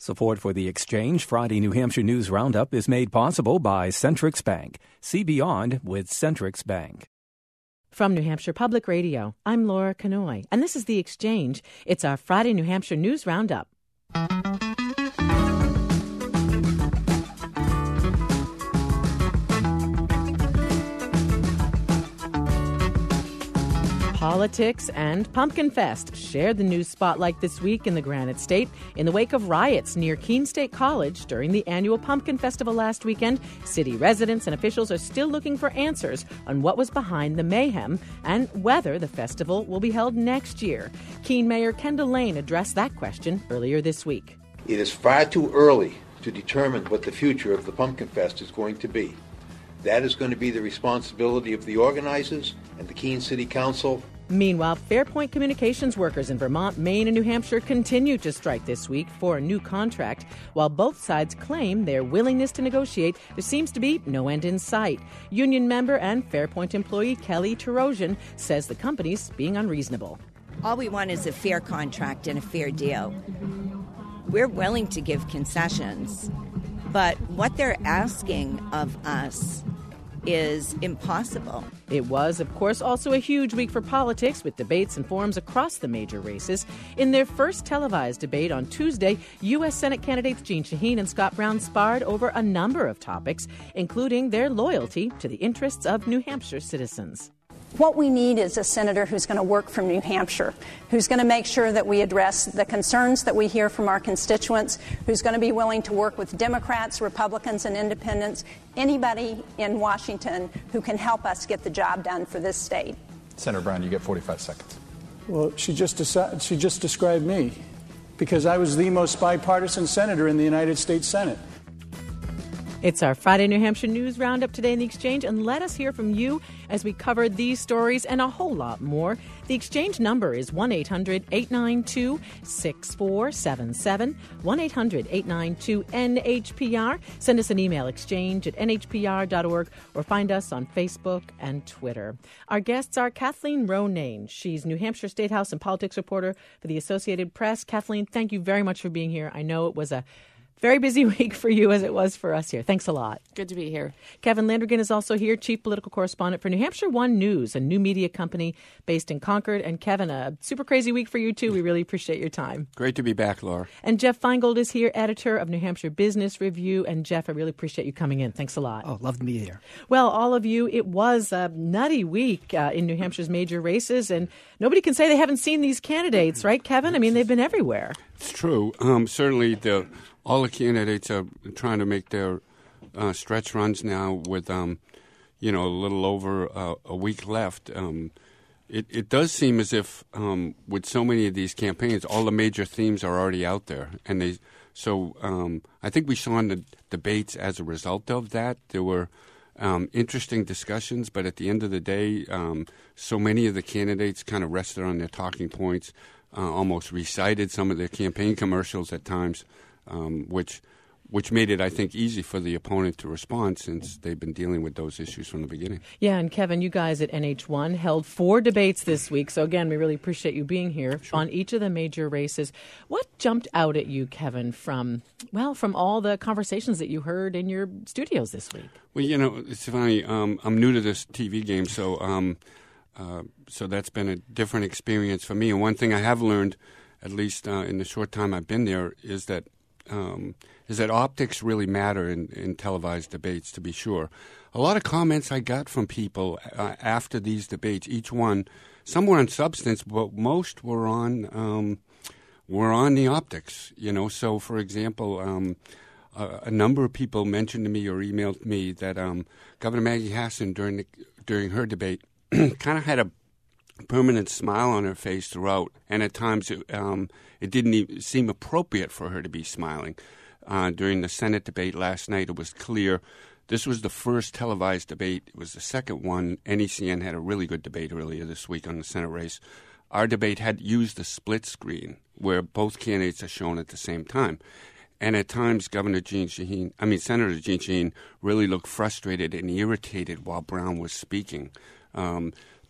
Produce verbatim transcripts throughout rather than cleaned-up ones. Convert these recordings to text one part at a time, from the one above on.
Support for The Exchange Friday New Hampshire News Roundup is made possible by Centrix Bank. See beyond with Centrix Bank. From New Hampshire Public Radio, I'm Laura Canoy, and this is The Exchange. It's our Friday New Hampshire News Roundup. Politics and Pumpkin Fest shared the news spotlight this week in the Granite State in the wake of riots near Keene State College during the annual Pumpkin Festival last weekend. City residents and officials are still looking for answers on what was behind the mayhem and whether the festival will be held next year. Keene Mayor Kendall Lane addressed that question earlier this week. It is far too early to determine what the future of the Pumpkin Fest is going to be. That is going to be the responsibility of the organizers and the Keene City Council. Meanwhile, Fairpoint Communications workers in Vermont, Maine, and New Hampshire continue to strike this week for a new contract. While both sides claim their willingness to negotiate, there seems to be no end in sight. Union member and Fairpoint employee Kelly Tarosian says the company's being unreasonable. All we want is a fair contract and a fair deal. We're willing to give concessions, but what they're asking of us is impossible. It was, of course, also a huge week for politics with debates and forums across the major races. In their first televised debate on Tuesday, U S Senate candidates Jeanne Shaheen and Scott Brown sparred over a number of topics, including their loyalty to the interests of New Hampshire citizens. What we need is a senator who's going to work from New Hampshire, who's going to make sure that we address the concerns that we hear from our constituents, who's going to be willing to work with Democrats, Republicans, and independents, anybody in Washington who can help us get the job done for this state. Senator Brown, you get forty-five seconds. Well, she just decided, she just described me, because I was the most bipartisan senator in the United States Senate. It's our Friday New Hampshire News Roundup today in The Exchange, and let us hear from you as we cover these stories and a whole lot more. The Exchange number is one eight hundred eight nine two six four seven seven, one eight hundred eight nine two N H P R. Send us an email, exchange at N H P R dot org, or find us on Facebook and Twitter. Our guests are Kathleen Ronayne. She's New Hampshire State House and politics reporter for the Associated Press. Kathleen, thank you very much for being here. I know it was a very busy week for you as it was for us here. Thanks a lot. Good to be here. Kevin Landrigan is also here, chief political correspondent for New Hampshire One News, a new media company based in Concord. And Kevin, a super crazy week for you too. We really appreciate your time. Great to be back, Laura. And Jeff Feingold is here, editor of New Hampshire Business Review. And Jeff, I really appreciate you coming in. Thanks a lot. Oh, love to be here. Well, all of you, it was a nutty week uh, in New Hampshire's major races, and nobody can say they haven't seen these candidates, right, Kevin? I mean, they've been everywhere. It's true. Um, certainly, the all the candidates are trying to make their uh, stretch runs now with, um, you know, a little over uh, a week left. Um, it, it does seem as if um, with so many of these campaigns, all the major themes are already out there. And they, so um, I think we saw in the debates as a result of that, there were um, interesting discussions, but at the end of the day, um, so many of the candidates kind of rested on their talking points, uh, almost recited some of their campaign commercials at times. Um, which which made it, I think, easy for the opponent to respond since they've been dealing with those issues from the beginning. Yeah, and Kevin, you guys at N H one held four debates this week. So, again, we really appreciate you being here sure. on each of the major races. What jumped out at you, Kevin, from, well, from all the conversations that you heard in your studios this week? Well, you know, it's funny. Um, I'm new to this T V game, so um, uh, so that's been a different experience for me. And one thing I have learned, at least uh, in the short time I've been there, is that Um, is that optics really matter in, in televised debates, to be sure. A lot of comments I got from people uh, after these debates, each one, some were on substance, but most were on um, were on the optics, you know. So, for example, um, a, a number of people mentioned to me or emailed me that um, Governor Maggie Hassan, during, the, during her debate, kind of had a permanent smile on her face throughout, and at times it, um, it didn't even seem appropriate for her to be smiling. Uh, during the Senate debate last night, it was clear this was the first televised debate. It was the second one. N E C N had a really good debate earlier this week on the Senate race. Our debate had used a split screen where both candidates are shown at the same time. And at times, Governor Jeanne Shaheen, I mean, Senator Jeanne Shaheen really looked frustrated and irritated while Brown was speaking. Um,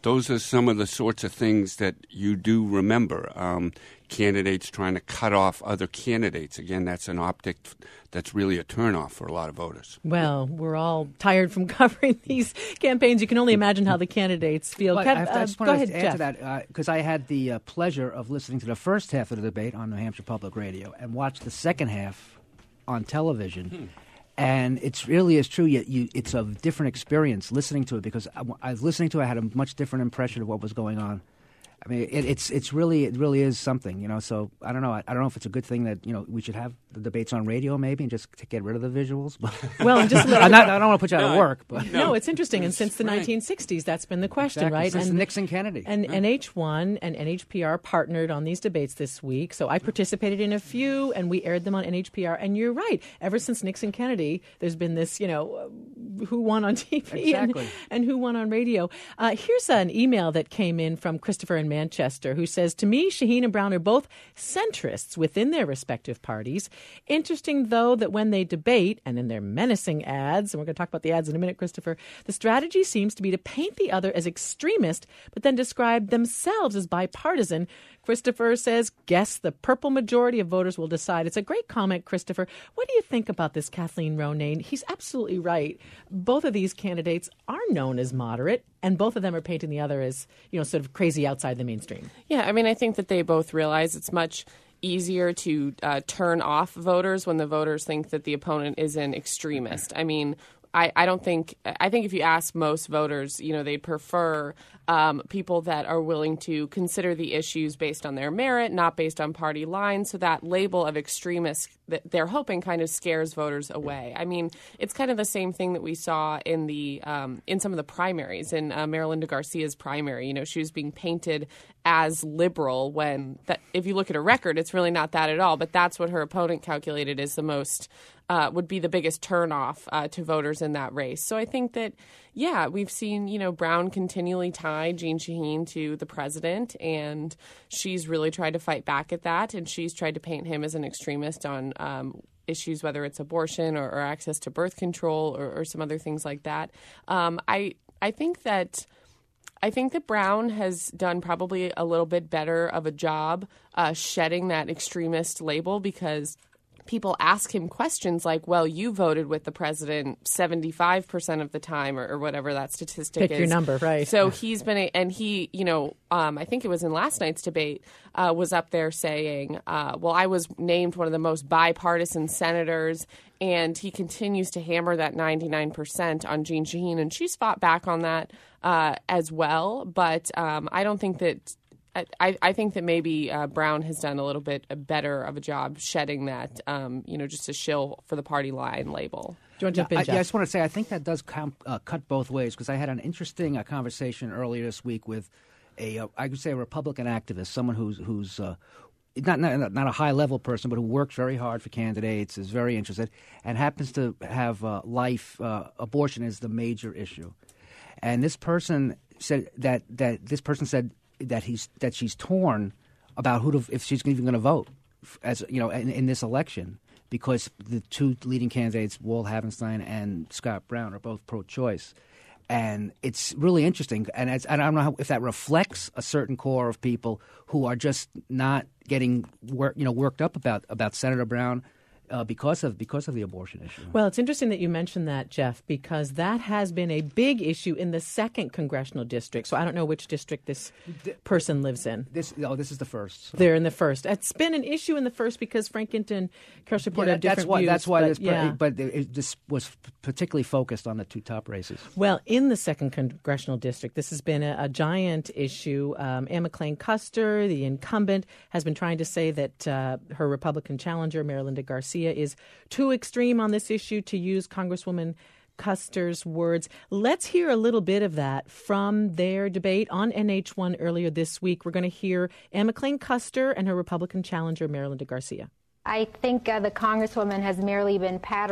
those are some of the sorts of things that you do remember. Um, candidates trying to cut off other candidates. Again, that's an optic that's really a turnoff for a lot of voters. Well, we're all tired from covering these campaigns. You can only imagine how the candidates feel. Well, Kev, I, have to, uh, I just go want ahead, to add Jeff. to that, because uh, I had the uh, pleasure of listening to the first half of the debate on New Hampshire Public Radio and watched the second half on television. Hmm. And it really is true. You, you, it's a different experience listening to it, because I, I was listening to it, I had a much different impression of what was going on. I mean, it, it's it's really it really is something, you know. So I don't know. I, I don't know if it's a good thing that, you know, we should have the debates on radio maybe and just to get rid of the visuals. But well, and just I'm not, I don't want to put you out no, of work, but no, no it's interesting. And since the right. nineteen sixties, that's been the question, exactly. right? Since and Nixon Kennedy, and right. N H one and N H P R partnered on these debates this week. So I participated in a few, and we aired them on N H P R. And you're right. Ever since Nixon Kennedy, there's been this, you know, uh, who won on T V exactly. and, and who won on radio. Uh, here's an email that came in from Christopher in Manchester, who says, to me, Shaheen and Brown are both centrists within their respective parties. Interesting, though, that when they debate and in their menacing ads, and we're going to talk about the ads in a minute, Christopher, the strategy seems to be to paint the other as extremist, but then describe themselves as bipartisan. Christopher says, guess the purple majority of voters will decide. It's a great comment, Christopher. What do you think about this, Kathleen Ronayne? He's absolutely right. Both of these candidates are known as moderate, and both of them are painting the other as, you know, sort of crazy outside the mainstream. Yeah, I mean, I think that they both realize it's much easier to uh, turn off voters when the voters think that the opponent is an extremist. I mean, I, I don't think – I think if you ask most voters, you know, they'd prefer um, people that are willing to consider the issues based on their merit, not based on party lines. So that label of extremist that they're hoping kind of scares voters away. I mean, it's kind of the same thing that we saw in the um, in some of the primaries, in uh, Marilinda Garcia's primary. You know, she was being painted as liberal when that, if you look at her record, it's really not that at all. But that's what her opponent calculated as the most uh, would be the biggest turnoff uh, to voters in that race. So I think that, yeah, we've seen, you know, Brown continually tie Jeanne Shaheen to the president, and she's really tried to fight back at that, and she's tried to paint him as an extremist on um, issues, whether it's abortion or, or access to birth control or, or some other things like that. Um, I I think that. I think that Brown has done probably a little bit better of a job uh, shedding that extremist label, because people ask him questions like, well, you voted with the president seventy-five percent of the time, or, or whatever that statistic Pick is. your number, right. So he's been, a, and he, you know, um, I think it was in last night's debate, uh, was up there saying, uh, well, I was named one of the most bipartisan senators. And he continues to hammer that ninety-nine percent on Jeanne Shaheen, and she's fought back on that uh, as well. But um, I don't think that I, I think that maybe uh, Brown has done a little bit better of a job shedding that, um, you know, just a shill for the party line label. Do you want to jump in, I, Jeff? yeah, I just want to say I think that does com- uh, cut both ways, because I had an interesting uh, conversation earlier this week with a uh, I could say a Republican activist, someone who's who's uh, Not, not not a high-level person, but who works very hard for candidates, is very interested, and happens to have uh, life uh, abortion as the major issue. And this person said that, that this person said that he's that she's torn about who to, if she's even going to vote, as you know, in, in this election, because the two leading candidates, Walt Havenstein and Scott Brown, are both pro-choice. And it's really interesting, and, it's, and I don't know how, if that reflects a certain core of people who are just not getting work, you know, worked up about, about Senator Brown uh, because of because of the abortion issue. Well, it's interesting that you mentioned that, Jeff, because that has been a big issue in the second congressional district. So I don't know which district this person lives in. This oh, this is the first. So. They're in the first. It's been an issue in the first because Frank Hinton, Carol Report yeah, have different that's why, views. That's why but, this, yeah. but it, this was particularly focused on the two top races. Well, in the second congressional district, this has been a, a giant issue. Um, Anne McLean Custer, the incumbent, has been trying to say that uh, her Republican challenger, Marilinda Garcia, is too extreme on this issue, to use Congresswoman Custer's words. Let's hear a little bit of that from their debate on N H one earlier this week. We're going to hear Anne McLean Custer and her Republican challenger, Marilinda Garcia. I think uh, the Congresswoman has merely been pattering,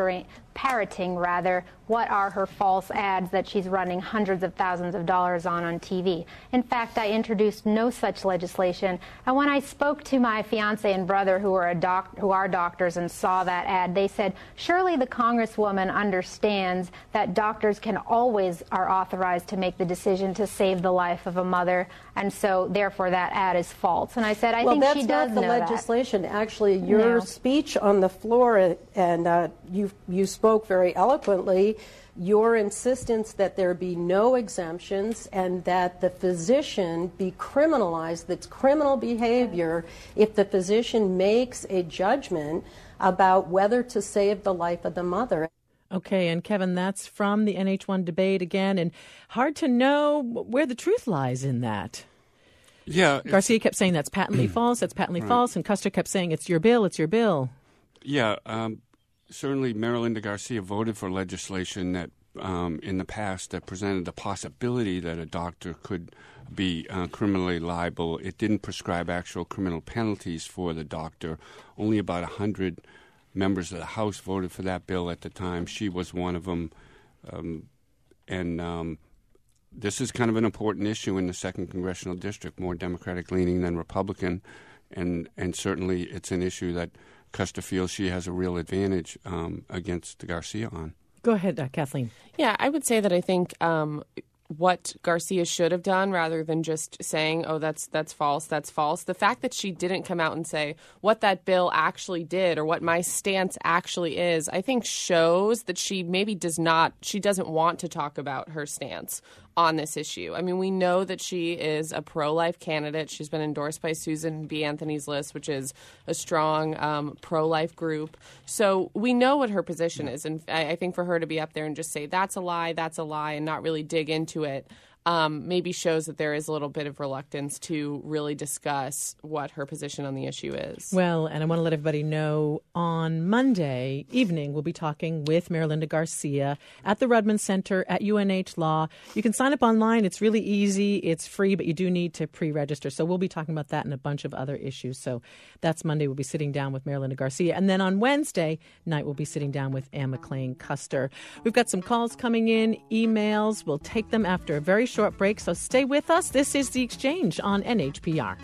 parroting, rather, what are her false ads that she's running hundreds of thousands of dollars on on T V. In fact, I introduced no such legislation. And when I spoke to my fiance and brother, who are a doc- who are doctors, and saw that ad, they said, surely the Congresswoman understands that doctors can always are authorized to make the decision to save the life of a mother, and so therefore that ad is false. And I said, I well, think she does know Well, that's not the that. legislation. Actually, your No. speech on the floor, and uh, you you spoke very eloquently, your insistence that there be no exemptions and that the physician be criminalized, that's criminal behavior if the physician makes a judgment about whether to save the life of the mother. Okay, and Kevin, that's from the N H one debate again, and hard to know where the truth lies in that. Yeah. Garcia kept saying that's patently false, that's patently Right. false, and Custer kept saying it's your bill, it's your bill. Yeah, um, certainly Marilinda Garcia voted for legislation that um, in the past that presented the possibility that a doctor could be uh, criminally liable. It didn't prescribe actual criminal penalties for the doctor. Only about one hundred members of the House voted for that bill at the time. She was one of them. Um, and um, this is kind of an important issue in the second Congressional District, more Democratic-leaning than Republican. And, and certainly it's an issue that Custer feels she has a real advantage um, against Garcia on. Go ahead, uh, Kathleen. Yeah, I would say that I think um, what Garcia should have done, rather than just saying, oh, that's that's false, that's false, the fact that she didn't come out and say what that bill actually did or what my stance actually is, I think shows that she maybe does not, she doesn't want to talk about her stance on this issue. I mean, we know that she is a pro-life candidate. She's been endorsed by Susan B. Anthony's List, which is a strong um, pro-life group. So we know what her position is. And I, I think for her to be up there and just say, that's a lie, that's a lie, and not really dig into it, um, maybe shows that there is a little bit of reluctance to really discuss what her position on the issue is. Well, and I want to let everybody know on Monday evening we'll be talking with Marilinda Garcia at the Rudman Center at U N H Law. You can sign up online. It's really easy. It's free, but you do need to pre-register. So we'll be talking about that and a bunch of other issues. So that's Monday. We'll be sitting down with Marilinda Garcia. And then on Wednesday night, we'll be sitting down with Ann McLean Custer. We've got some calls coming in, emails. We'll take them after a very short break, so stay with us. This is The Exchange on N H P R.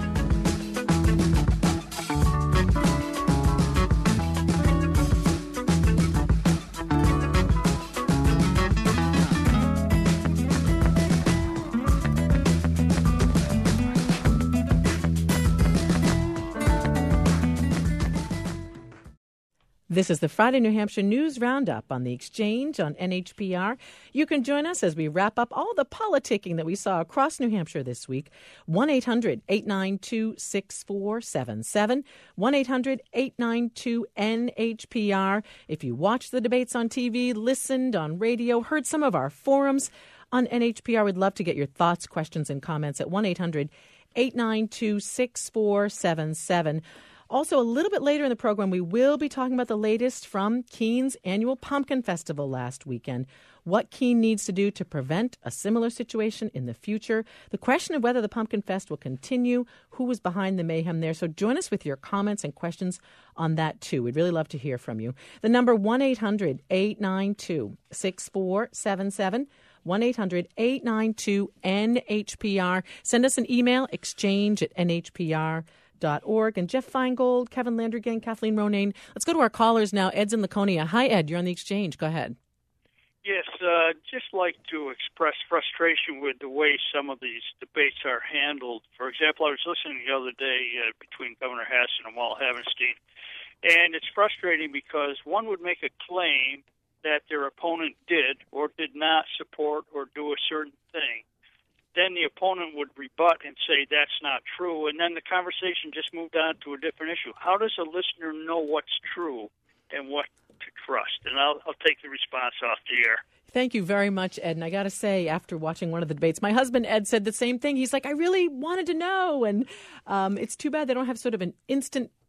This is the Friday New Hampshire News Roundup on The Exchange on N H P R. You can join us as we wrap up all the politicking that we saw across New Hampshire this week. one eight hundred eight nine two six four seven seven, one eight hundred eight nine two N H P R. If you watched the debates on T V, listened on radio, heard some of our forums on N H P R, we'd love to get your thoughts, questions, and comments at one eight hundred eight nine two six four seven seven. Also, a little bit later in the program, we will be talking about the latest from Keene's annual Pumpkin Festival last weekend. What Keene needs to do to prevent a similar situation in the future. The question of whether the Pumpkin Fest will continue. Who was behind the mayhem there? So join us with your comments and questions on that, too. We'd really love to hear from you. The number one eight hundred eight nine two six four seven seven. one eight hundred eight nine two N H P R. Send us an email, exchange at N H P R dot org. And Jeff Feingold, Kevin Landrigan, Kathleen Ronayne. Let's go to our callers now. Ed's in Laconia. Hi, Ed. You're on The Exchange. Go ahead. Yes, uh, just like to express frustration with the way some of these debates are handled. For example, I was listening the other day uh, between Governor Hassan and Walt Havenstein, and it's frustrating because one would make a claim that their opponent did or did not support or do a certain thing. Then the opponent would rebut and say that's not true, and then the conversation just moved on to a different issue. How does a listener know what's true and what to trust? And I'll, I'll take the response off the air. Thank you very much, Ed. And I got to say, after watching one of the debates, my husband, Ed, said the same thing. He's like, I really wanted to know. And um, it's too bad they don't have sort of an instant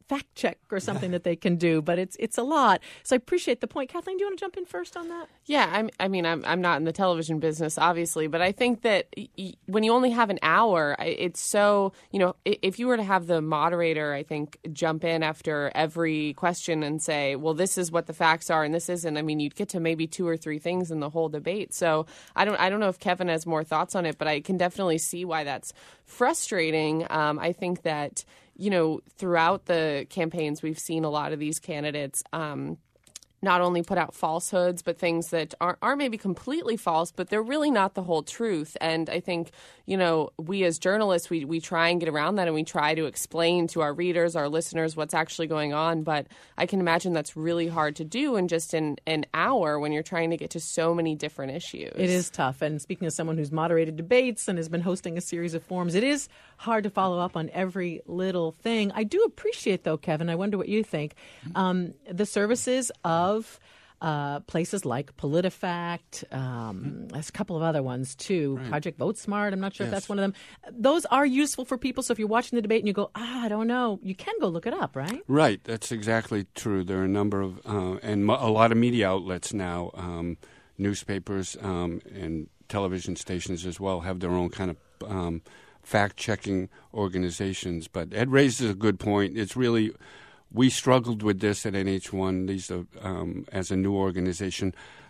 fact check or something that they can do, but it's it's a lot. So I appreciate the point. Kathleen, do you want to jump in first on that? Yeah, I'm, I mean, I'm I'm not in the television business, obviously, but I think that y- when you only have an hour, it's so, you know, if you were to have the moderator, I think, jump in after every question and say, well, this is what the facts are and this isn't, I mean, you'd get to maybe two or three things in the whole debate. So I don't I don't know if Kevin has more thoughts on it, but I can definitely see why that's frustrating. Um, I think that, you know, throughout the campaigns, we've seen a lot of these candidates um, not only put out falsehoods, but things that aren't, aren't maybe completely false, but they're really not the whole truth. And I think, you know, we as journalists, we, we try and get around that and we try to explain to our readers, our listeners, what's actually going on. But I can imagine that's really hard to do in just an, an hour when you're trying to get to so many different issues. It is tough. And speaking of someone who's moderated debates and has been hosting a series of forums, it is hard to follow up on every little thing. I do appreciate, though, Kevin, I wonder what you think, um, the services of Of uh, places like PolitiFact, um, there's a couple of other ones too, right. Project Vote Smart, I'm not sure yes. if that's one of them. Those are useful for people, so if you're watching the debate and you go, ah, I don't know, you can go look it up, right? Right, that's exactly true. There are a number of, uh, and mo- a lot of media outlets now, um, newspapers um, and television stations as well, have their own kind of um, fact-checking organizations. But Ed raises a good point. It's really... We struggled with this at N H one, these are, um, as a new organization.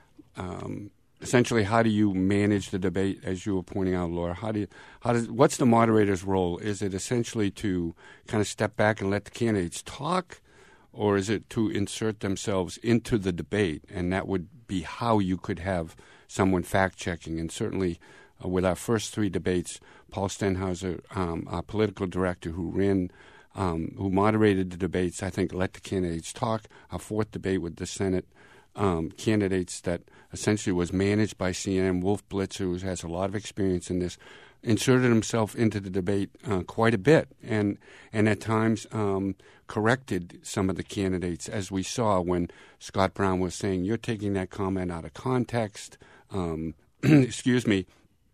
Um, essentially, how do you manage the debate, as you were pointing out, Laura? How do you, how does, what's the moderator's role? Is it essentially to kind of step back and let the candidates talk, or is it to insert themselves into the debate? And that would be how you could have someone fact-checking. And certainly uh, with our first three debates, Paul Stenhauser, um, our political director who ran Um, who moderated the debates, I think, let the candidates talk. Our fourth debate with the Senate um, candidates that essentially was managed by C N N. Wolf Blitzer, who has a lot of experience in this, inserted himself into the debate uh, quite a bit and, and at times um, corrected some of the candidates, as we saw when Scott Brown was saying, you're taking that comment out of context. Um, excuse me.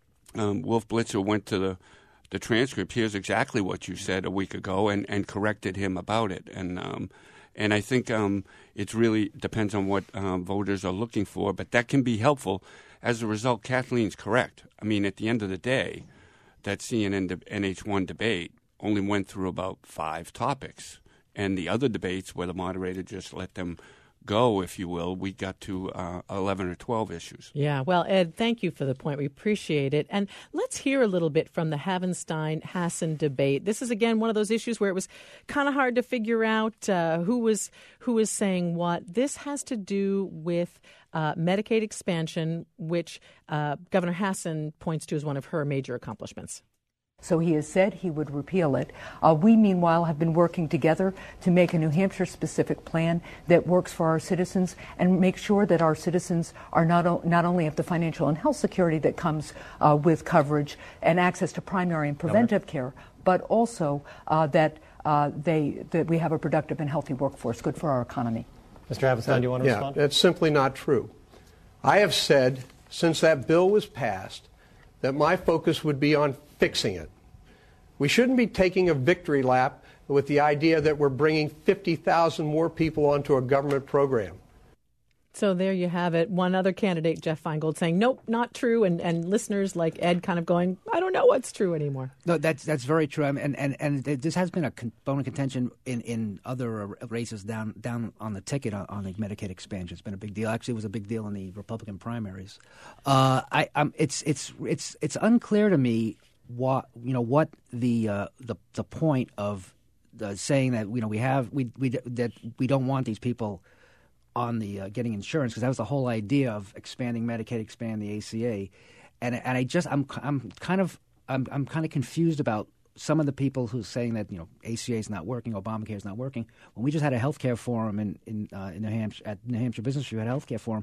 Um, Wolf Blitzer went to the the transcript, here's exactly what you said a week ago, and, and corrected him about it. And um, and I think um, it really depends on what um, voters are looking for, but that can be helpful. As a result, Kathleen's correct. I mean, at the end of the day, that C N N de- N H one debate only went through about five topics. And the other debates where the moderator just let them go, if you will, we got to uh, eleven or twelve issues. Yeah, well, Ed, thank you for the point. We appreciate it. And let's hear a little bit from the Havenstein-Hassan debate. This is, again, one of those issues where it was kind of hard to figure out uh, who was who was saying what. This has to do with uh, Medicaid expansion, which uh, Governor Hassan points to as one of her major accomplishments. So he has said he would repeal it. Uh, we, meanwhile, have been working together to make a New Hampshire-specific plan that works for our citizens and make sure that our citizens are not, o- not only have the financial and health security that comes uh, with coverage and access to primary and preventive care, but also uh, that uh, they that we have a productive and healthy workforce, good for our economy. Mister Havenstein, do you want to yeah, respond? That's simply not true. I have said since that bill was passed that my focus would be on fixing it. We shouldn't be taking a victory lap with the idea that we're bringing fifty thousand more people onto a government program. So there you have it. One other candidate, Jeff Feingold, saying, nope, not true. And, and listeners like Ed kind of going, I don't know what's true anymore. No, that's that's very true. I mean, and, and, and this has been a con- bone of contention in, in other races down down on the ticket on, on the Medicaid expansion. It's been a big deal. Actually, it was a big deal in the Republican primaries. Uh, I, um, it's it's it's it's unclear to me what you know what the uh, the the point of the saying that you know we have we we that we don't want these people on the uh, getting insurance, because that was the whole idea of expanding Medicaid, expand the A C A, and and I just I'm I'm kind of I'm I'm kind of confused about some of the people who's saying that you know A C A is not working, Obamacare is not working. When we just had a healthcare forum in in, uh, in New Hampshire at New Hampshire Business Review, had a healthcare forum,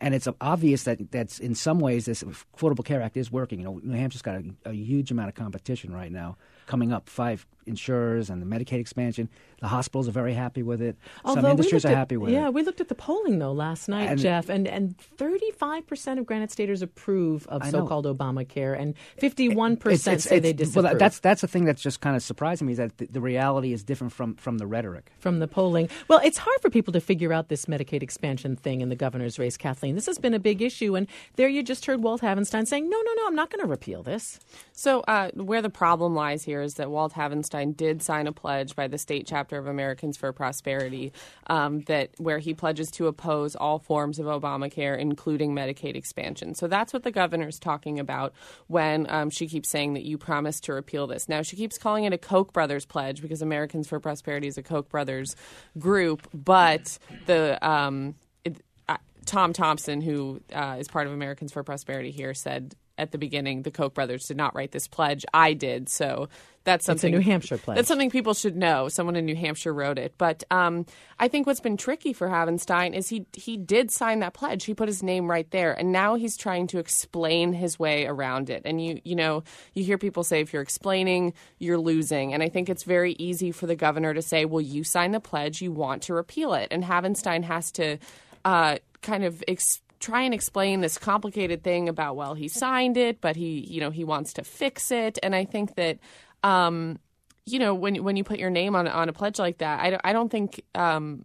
And it's obvious that that's in some ways this Affordable Care Act is working. You know, New Hampshire's got a, a huge amount of competition right now coming up, five insurers and the Medicaid expansion. The hospitals are very happy with it. Although Some industries are at, happy with yeah, it. Yeah, we looked at the polling, though, last night, and, Jeff, and, and thirty-five percent of Granite Staters approve of so-called Obamacare, and fifty-one percent it's, it's, say it's, they disapprove. Well, that's, that's the thing that's just kind of surprising me, is that the, the reality is different from, from the rhetoric. From the polling. Well, it's hard for people to figure out this Medicaid expansion thing in the governor's race, Kathleen. This has been a big issue, and there you just heard Walt Havenstein saying, no, no, no, I'm not going to repeal this. So uh, where the problem lies here is that Walt Havenstein did sign a pledge by the state chapter of Americans for Prosperity um, that where he pledges to oppose all forms of Obamacare, including Medicaid expansion. So that's what the governor's talking about when um, she keeps saying that you promised to repeal this. Now, she keeps calling it a Koch brothers pledge because Americans for Prosperity is a Koch brothers group, but the um, it, uh, Tom Thompson, who uh, is part of Americans for Prosperity here, said at the beginning the Koch brothers did not write this pledge. I did, so that's something. It's a New Hampshire pledge. That's something people should know. Someone in New Hampshire wrote it. But um, I think what's been tricky for Havenstein is he he did sign that pledge. He put his name right there, and now he's trying to explain his way around it. And you you know you hear people say if you're explaining, you're losing. And I think it's very easy for the governor to say, well, you signed the pledge, you want to repeal it, and Havenstein has to uh, kind of explain. try and explain this complicated thing about, well, he signed it, but he, you know, he wants to fix it. And I think that, um, you know, when when you put your name on on a pledge like that, I don't, I don't think um,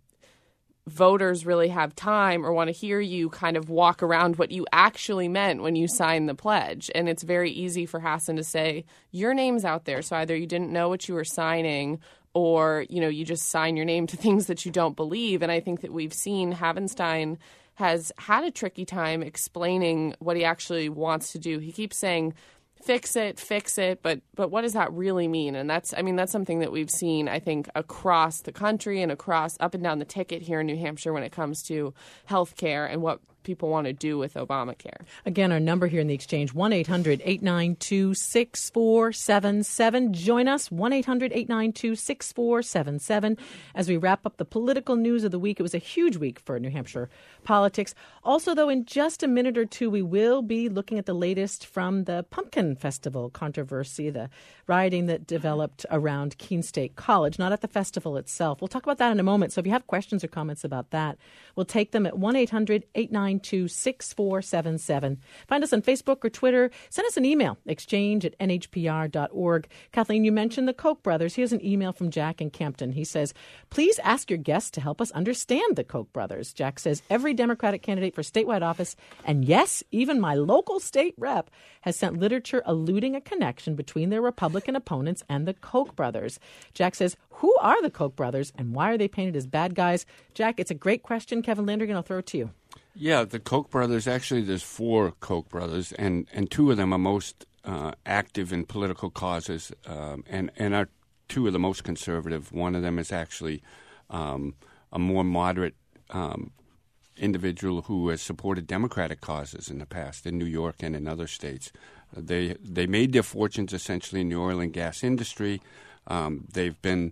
voters really have time or want to hear you kind of walk around what you actually meant when you signed the pledge. And it's very easy for Hassan to say, your name's out there. So either you didn't know what you were signing, or, you know, you just sign your name to things that you don't believe. And I think that we've seen Havenstein has had a tricky time explaining what he actually wants to do. He keeps saying, fix it, fix it, but but what does that really mean? And that's, I mean, that's something that we've seen, I think, across the country and across up and down the ticket here in New Hampshire when it comes to health care and what people want to do with Obamacare. Again, our number here in the exchange, one eight hundred eight nine two six four seven seven. Join us, one eight hundred eight nine two six four seven seven. As we wrap up the political news of the week, it was a huge week for New Hampshire politics. Also, though, in just a minute or two, we will be looking at the latest from the Pumpkin Festival controversy, the rioting that developed around Keene State College, not at the festival itself. We'll talk about that in a moment. So if you have questions or comments about that, we'll take them at one eight hundred eight nine two six four seven seven. Find us on Facebook or Twitter. Send us an email, exchange at n h p r dot org. Kathleen, you mentioned the Koch brothers. Here's an email from Jack in Campton. He says, please ask your guests to help us understand the Koch brothers. Jack says, every Democratic candidate for statewide office, and yes, even my local state rep, has sent literature alluding a connection between their Republican opponents and the Koch brothers. Jack says, who are the Koch brothers and why are they painted as bad guys? Jack, it's a great question. Kevin Landrigan, I'll throw it to you. Yeah, the Koch brothers, actually there's four Koch brothers, and, and two of them are most uh, active in political causes um, and, and are two of the most conservative. One of them is actually um, a more moderate um, individual who has supported Democratic causes in the past in New York and in other states. They they made their fortunes essentially in the oil and gas industry. Um, they've been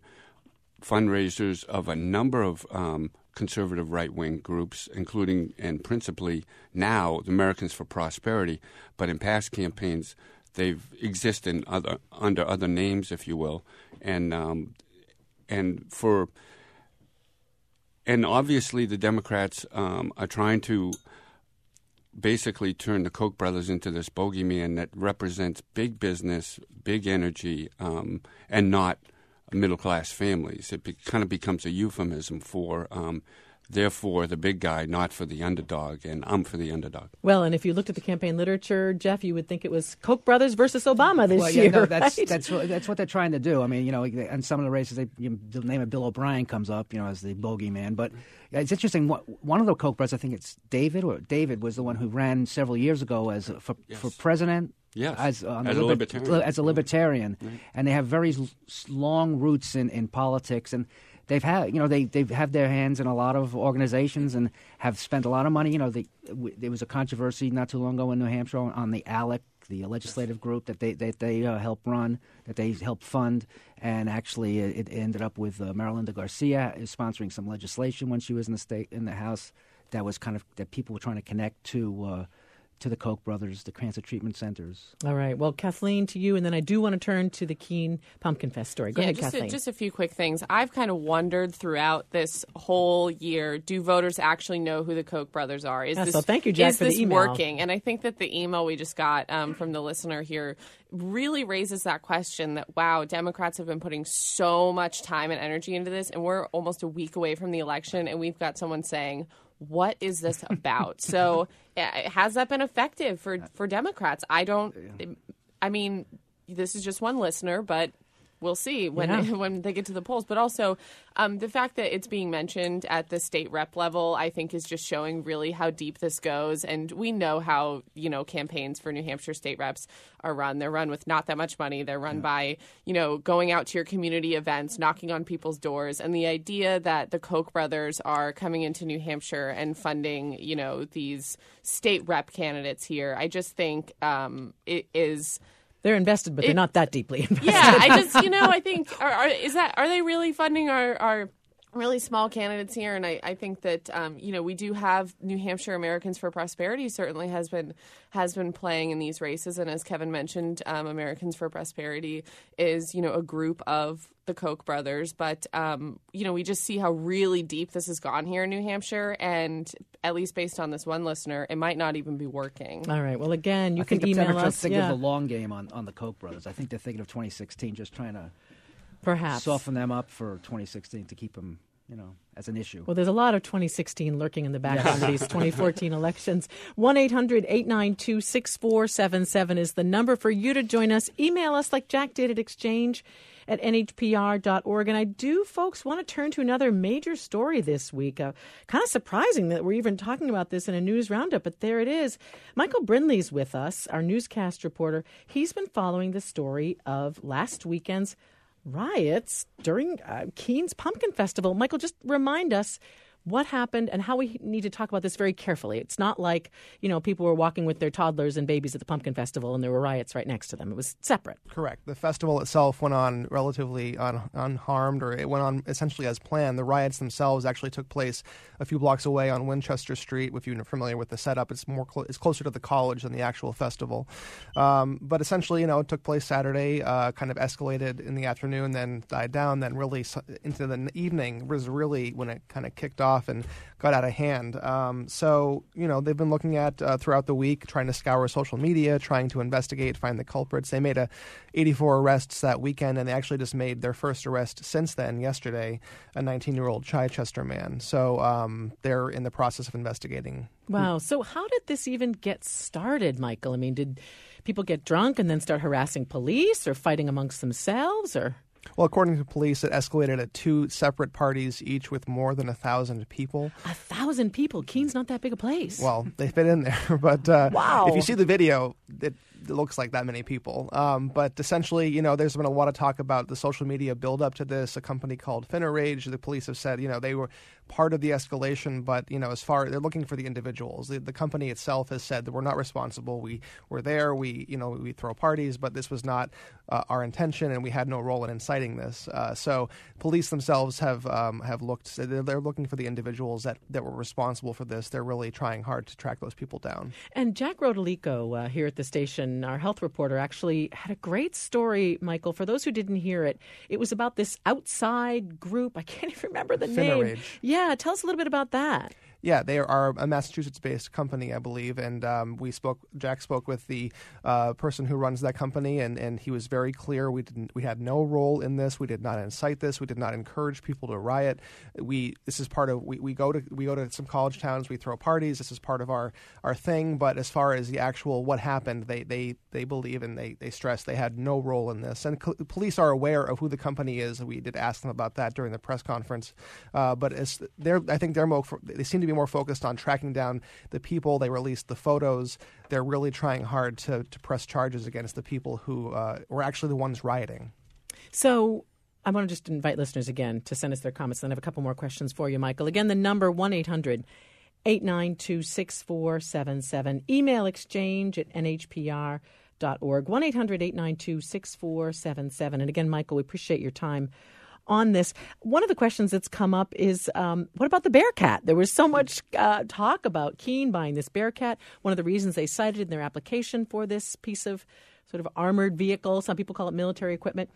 fundraisers of a number of um, conservative right-wing groups, including and principally now the Americans for Prosperity. But in past campaigns, they've existed in other, under other names, if you will, and um, and for and obviously the Democrats um, are trying to basically turn the Koch brothers into this bogeyman that represents big business, big energy, um, and not middle-class families. It be, kind of becomes a euphemism for, um, therefore, the big guy, not for the underdog, and I'm for the underdog. Well, and if you looked at the campaign literature, Jeff, you would think it was Koch brothers versus Obama this well, yeah, year, no, that's, right? That's, that's what they're trying to do. I mean, you know, in some of the races, they, you know, the name of Bill O'Brien comes up, you know, as the bogeyman. But it's interesting. One of the Koch brothers, I think it's David, or David was the one who ran several years ago as for, yes. for president. Yes, as, uh, as, a liber- libertarian. as a libertarian. Right. And they have very l- long roots in, in politics. And they've had, you know, they they've had their hands in a lot of organizations and have spent a lot of money. You know, they, w- there was a controversy not too long ago in New Hampshire on, on the ALEC, the legislative group that they that they uh, helped run, that they helped fund, and actually it, it ended up with uh, Marilynda Garcia sponsoring some legislation when she was in the state in the House that was kind of that people were trying to connect to uh, to the Koch brothers, the cancer treatment centers. All right. Well, Kathleen, to you, and then I do want to turn to the Keene Pumpkin Fest story. Go yeah, ahead, just Kathleen. A, just a few quick things. I've kind of wondered throughout this whole year, do voters actually know who the Koch brothers are? Is yeah, this, so thank you, Jack, is for this the email. working? And I think that the email we just got um, from the listener here really raises that question that, wow, Democrats have been putting so much time and energy into this, and we're almost a week away from the election, and we've got someone saying, what is this about? So has that been effective for, for Democrats? I don't – I mean, this is just one listener, but – we'll see when yeah. they, when they get to the polls. But also um, the fact that it's being mentioned at the state rep level, I think, is just showing really how deep this goes. And we know how, you know, campaigns for New Hampshire state reps are run. They're run with not that much money. They're run yeah. by, you know, going out to your community events, knocking on people's doors. And the idea that the Koch brothers are coming into New Hampshire and funding, you know, these state rep candidates here, I just think um, it is – they're invested, but it, they're not that deeply invested. Yeah, I just, you know, I think, are, are, is that, are they really funding our, our really small candidates here? And I, I think that, um, you know, we do have New Hampshire Americans for Prosperity certainly has been has been playing in these races. And as Kevin mentioned, um, Americans for Prosperity is, you know, a group of the Koch brothers. But, um, you know, we just see how really deep this has gone here in New Hampshire. And at least based on this one listener, it might not even be working. All right. Well, again, you I can think email the Democrats us. Think yeah. of the long game on, on the Koch brothers. I think they're thinking of twenty sixteen, just trying to perhaps soften them up for twenty sixteen to keep them, you know, as an issue. Well, there's a lot of twenty sixteen lurking in the background of these twenty fourteen elections. one eight hundred eight nine two six four seven seven is the number for you to join us. Email us like Jack did at exchange at N H P R dot org. And I do, folks, want to turn to another major story this week. Uh, kind of surprising that we're even talking about this in a news roundup, but there it is. Michael Brindley's with us, our newscast reporter. He's been following the story of last weekend's riots during uh, Keene's Pumpkin Festival. Michael, just remind us what happened and how we need to talk about this very carefully. It's not like, you know, people were walking with their toddlers and babies at the Pumpkin Festival and there were riots right next to them. It was separate. Correct. The festival itself went on relatively un- unharmed, or it went on essentially as planned. The riots themselves actually took place a few blocks away on Winchester Street. If you're familiar with the setup, it's more cl- it's closer to the college than the actual festival. Um, but essentially, you know, it took place Saturday, uh, kind of escalated in the afternoon, then died down, then really into the evening was really when it kind of kicked off and got out of hand. Um, so, you know, they've been looking at uh, throughout the week, trying to scour social media, trying to investigate, find the culprits. They made a eighty-four arrests that weekend, and they actually just made their first arrest since then, yesterday, a nineteen-year-old Chichester man. So um, they're in the process of investigating. Wow. So how did this even get started, Michael? I mean, did people get drunk and then start harassing police or fighting amongst themselves, or... Well, according to police, it escalated at two separate parties, each with more than a thousand people. A thousand people? Keene's not that big a place. Well, they fit in there, but uh, wow. if you see the video, it, it looks like that many people. Um, but essentially, you know, there's been a lot of talk about the social media build-up to this. A company called Finnerage, the police have said, you know, they were part of the escalation, but, you know, as far they're looking for the individuals. The, the company itself has said that we're not responsible. We were there. We, you know, we throw parties, but this was not uh, our intention, and we had no role in inciting this. Uh, so police themselves have um, have looked. They're, they're looking for the individuals that, that were responsible for this. They're really trying hard to track those people down. And Jack Rodolico uh, here at the station, our health reporter, actually had a great story, Michael. For those who didn't hear it, it was about this outside group. I can't even remember the Finnerage. name. Yeah, tell us a little bit about that. Yeah, they are a Massachusetts-based company, I believe, and um, we spoke. Jack spoke with the uh, person who runs that company, and, and he was very clear. We didn't. We had no role in this. We did not incite this. We did not encourage people to riot. We this is part of. We, we go to we go to some college towns. We throw parties. This is part of our, our thing. But as far as the actual what happened, they they, they believe and they, they stress they had no role in this. And cl- police are aware of who the company is. We did ask them about that during the press conference. Uh, but as they're, I think they're more. They seem to be more focused on tracking down the people. They released the photos. They're really trying hard to, to press charges against the people who uh, were actually the ones rioting. So I want to just invite listeners again to send us their comments. Then I have a couple more questions for you, Michael. Again, the number one eight hundred eight nine two six four seven seven. Email exchange at N H P R dot org. one eight hundred eight nine two six four seven seven. And again, Michael, we appreciate your time on this. One of the questions that's come up is, um, what about the Bearcat? There was so much uh, talk about Keene buying this Bearcat. One of the reasons they cited in their application for this piece of sort of armored vehicle, some people call it military equipment,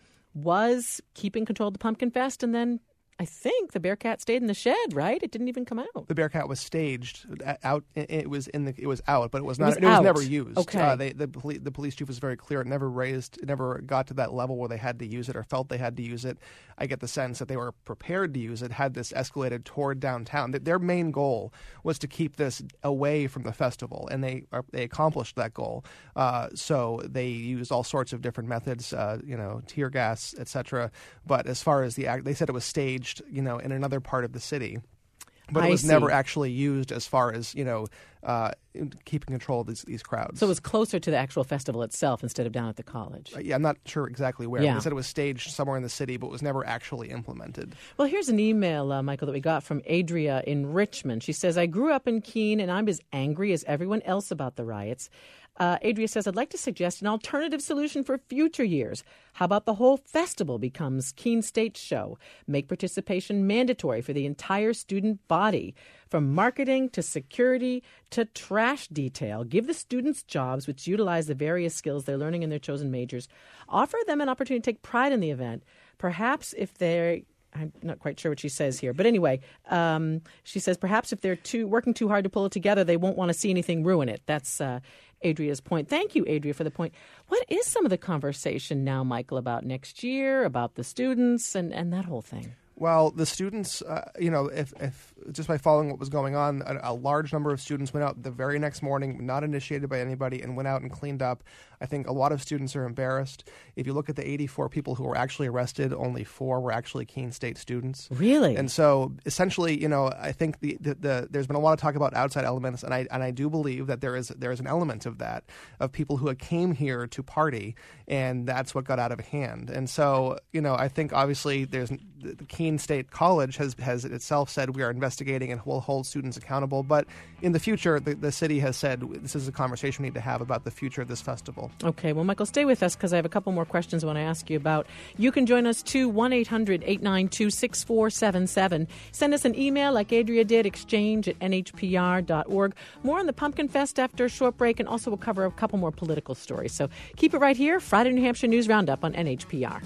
was keeping control of the Pumpkin Fest, and then I think the Bearcat stayed in the shed, right? It didn't even come out. The Bearcat was staged out. It was in the. It was out, but it was not. It was, it was out. never used. Okay. Uh, they, the police. The police chief was very clear. It never raised. It never got to that level where they had to use it or felt they had to use it. I get the sense that they were prepared to use it. Had this escalated toward downtown, their main goal was to keep this away from the festival, and they are, they accomplished that goal. Uh, so they used all sorts of different methods. Uh, you know, tear gas, et cetera. But as far as the act, they said it was staged. You know, in another part of the city, but it was never actually used as far as, you know, uh, keeping control of these, these crowds. So it was closer to the actual festival itself instead of down at the college. Uh, yeah, I'm not sure exactly where. Yeah. They said it was staged somewhere in the city, but was never actually implemented. Well, here's an email, uh, Michael, that we got from Adria in Richmond. She says, I grew up in Keene, and I'm as angry as everyone else about the riots. Uh, Adria says, I'd like to suggest an alternative solution for future years. How about the whole festival becomes Keene State Show? Make participation mandatory for the entire student body. From marketing to security to trash detail. Give the students jobs which utilize the various skills they're learning in their chosen majors. Offer them an opportunity to take pride in the event. Perhaps if they're I'm not quite sure what she says here. But anyway, um, she says perhaps if they're too working too hard to pull it together, they won't want to see anything ruin it. That's uh, Adria's point. Thank you, Adria, for the point. What is some of the conversation now, Michael, about next year, about the students and, and that whole thing? Well, the students, uh, you know, if, if just by following what was going on, a, a large number of students went out the very next morning, not initiated by anybody, and went out and cleaned up. I think a lot of students are embarrassed. If you look at the eighty-four people who were actually arrested, only four were actually Keene State students. Really? And so, essentially, you know, I think the, the, the there's been a lot of talk about outside elements, and I and I do believe that there is there is an element of that, of people who came here to party, and that's what got out of hand. And so, you know, I think obviously there's the, the Keene State College has has itself said we are investigating and will hold students accountable. But in the future, the, the city has said this is a conversation we need to have about the future of this festival. Okay, well, Michael, stay with us because I have a couple more questions I want to ask you about. You can join us too, one eight hundred eight nine two six four seven seven. Send us an email like Adria did, exchange at N H P R dot org. More on the Pumpkin Fest after a short break, and also we'll cover a couple more political stories. So keep it right here, Friday New Hampshire News Roundup on N H P R.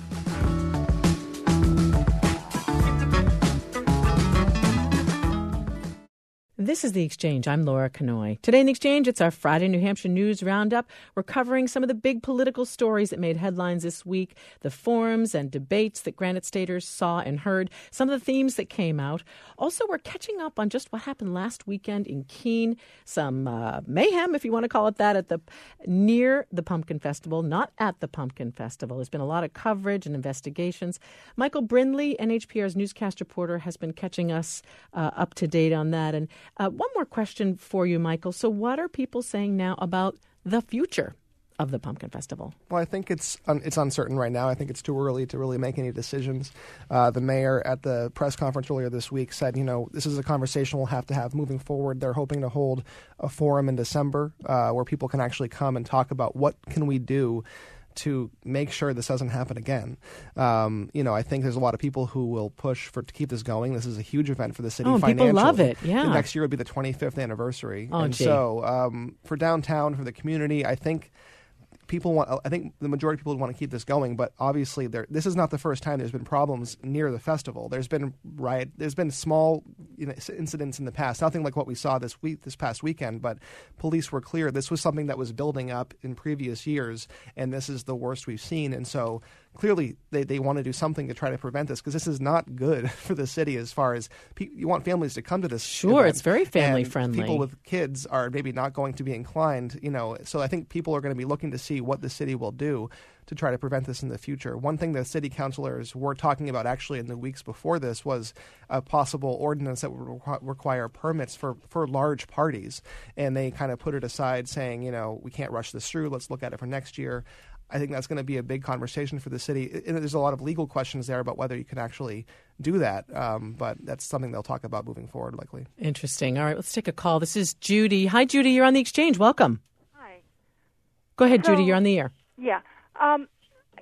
This is The Exchange. I'm Laura Kanoy. Today in The Exchange, it's our Friday New Hampshire News Roundup. We're covering some of the big political stories that made headlines this week, the forums and debates that Granite Staters saw and heard, some of the themes that came out. Also, we're catching up on just what happened last weekend in Keene, some uh, mayhem, if you want to call it that, at the near the Pumpkin Festival, not at the Pumpkin Festival. There's been a lot of coverage and investigations. Michael Brindley, N H P R's newscast reporter, has been catching us uh, up to date on that. And Uh, one more question for you, Michael. So what are people saying now about the future of the Pumpkin Festival? Well, I think it's un- it's uncertain right now. I think it's too early to really make any decisions. Uh, the mayor at the press conference earlier this week said, you know, this is a conversation we'll have to have moving forward. They're hoping to hold a forum in December uh, where people can actually come and talk about what can we do to make sure this doesn't happen again. Um, you know, I think there's a lot of people who will push for to keep this going. This is a huge event for the city oh, financially. People love it, yeah. The next year would be the twenty-fifth anniversary. Oh, and gee. so um, for downtown, for the community, I think people want, I think the majority of people want to keep this going, but obviously there, this is not the first time there's been problems near the festival. There's been riot, there's been small you know, incidents in the past, nothing like what we saw this week, this past weekend, but police were clear. This was something that was building up in previous years, and this is the worst we've seen. And so clearly they, they want to do something to try to prevent this, because this is not good for the city as far as pe- you want families to come to this Sure, event, it's very family and friendly. People with kids are maybe not going to be inclined, you know, so I think people are going to be looking to see what the city will do to try to prevent this in the future. One thing the city councilors were talking about actually in the weeks before this was a possible ordinance that would requ- require permits for, for large parties, and they kind of put it aside saying, you know, we can't rush this through, let's look at it for next year. I think that's going to be a big conversation for the city. And there's a lot of legal questions there about whether you can actually do that, um, but that's something they'll talk about moving forward, likely. Interesting. All right, let's take a call. This is Judy. Hi, Judy. You're on The Exchange. Welcome. Hi. Go ahead, So, Judy. You're on the air. Yeah. Um,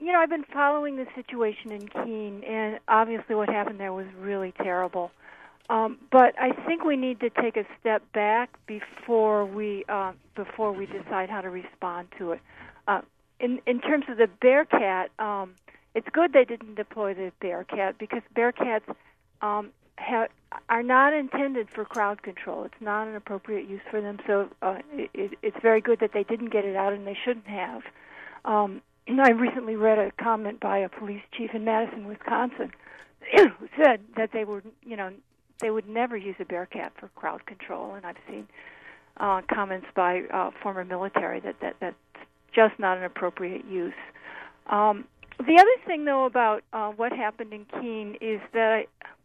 you know, I've been following the situation in Keene, and obviously what happened there was really terrible. Um, but I think we need to take a step back before we uh, before we decide how to respond to it. Uh, in in terms of the Bearcat, um, it's good they didn't deploy the Bearcat because Bearcats um, have, are not intended for crowd control. It's not an appropriate use for them. So uh, it, it's very good that they didn't get it out, and they shouldn't have. Um, I recently read a comment by a police chief in Madison, Wisconsin, who said that they were, you know. They would never use a Bearcat for crowd control, and I've seen uh, comments by uh, former military that, that that's just not an appropriate use. Um, the other thing, though, about uh, what happened in Keene is that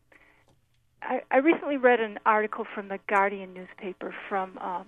I, I, I recently read an article from the Guardian newspaper from um,